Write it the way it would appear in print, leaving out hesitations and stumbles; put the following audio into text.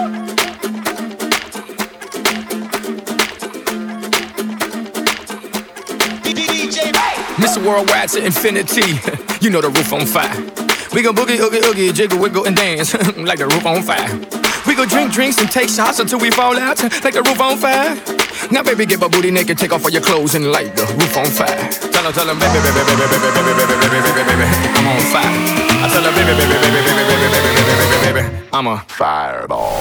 Mr. Worldwide to infinity. You know the roof on fire. We gon' boogie, oogie, oogie, jiggle, wiggle, and dance like the roof on fire. We gon' drink drinks and take shots until we fall out like the roof on fire. Now, baby, get my booty naked, take off all your clothes and light the roof on fire. Tell him, baby, baby, baby, baby, baby, baby, baby, baby, baby, baby, I'm on fire. I tell her, baby, baby, baby, baby, baby, baby, baby, baby, baby, I'm a fireball.